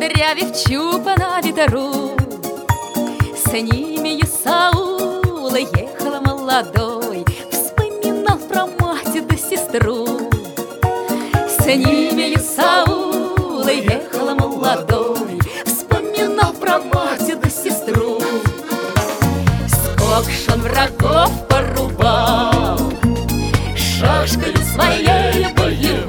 кудрявив чупа на ветру. С ними Исаул ехал молодой, вспоминал про мать да сестру. С ними Исаул ехал молодой, вспоминал про мать да сестру. Сколько ж он врагов порубал шашкою своей боевой,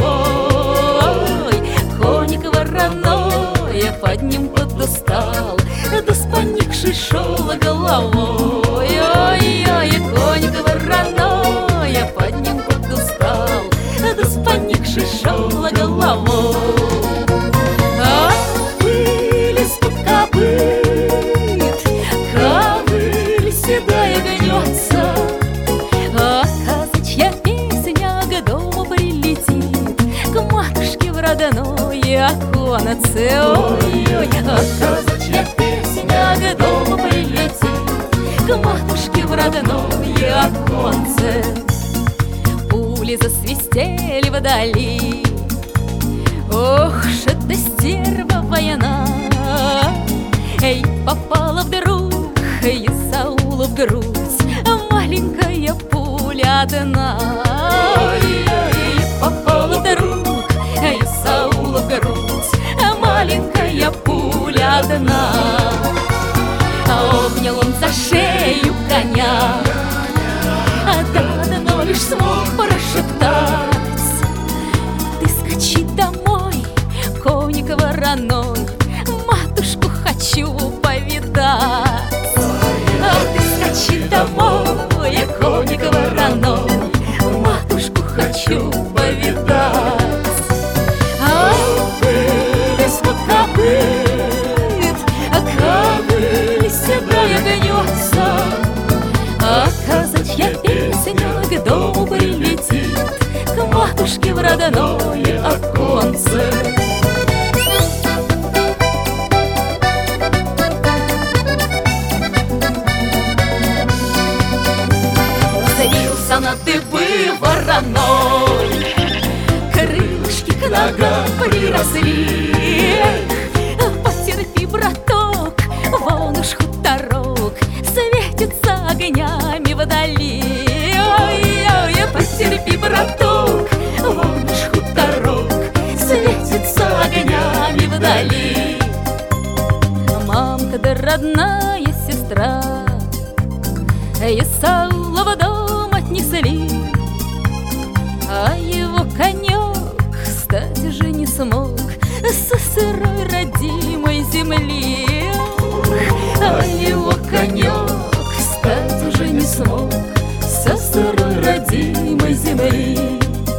коник вороной под ним подустал, да с поникшей шел головой. Ой-ой, коник вороной под ним подустал, да с поникшей шел головой. А пыль из-под копыт, ковыль седая гнется, а казачья песня к дому прилетит, к матушке в родное оконце. Ой-ой, а казачья песня к дому прилетит, к матушке в родное оконце. Пули засвистели вдали, ох, ж это стерва война. Эй, попала вдруг Исаулу в грудь маленькая пуля одна. Ой, попала вдруг Исаулу в грудь маленькая пуля одна. Обнял он за шею коня, да лишь смог прошептать: ты скачи домой, коник вороной, матушку хочу повидать. Ты скачи домой, коник вороной, матушку хочу повидать. А пыль из-под копыт, ковыль седая гнется, а казачья песня к дому прилетит, к матушке в родное оконце. Завился на дыбы вороной, крылышки к ногам приросли. Потерпи, браток, вон уж хуторок светится огнями вдали. Ой-ой, потерпи, браток, вон уж хуторок светится огнями вдали. Мамка да родная сестра Исаула в дом отнесли, а его конек стать же не смог со сырой родимой земли. А его конек стать уже не смог со сырой родимой земли.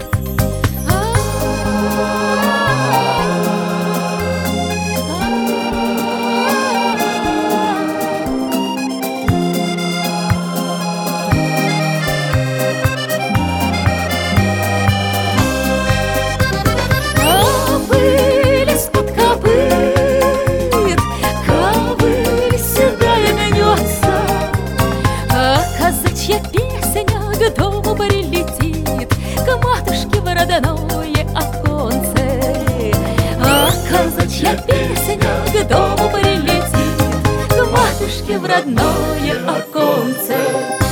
Песня к дому прилетит, к матушке в родное оконце. А казачья песня к дому прилетит, к матушке в родное оконце.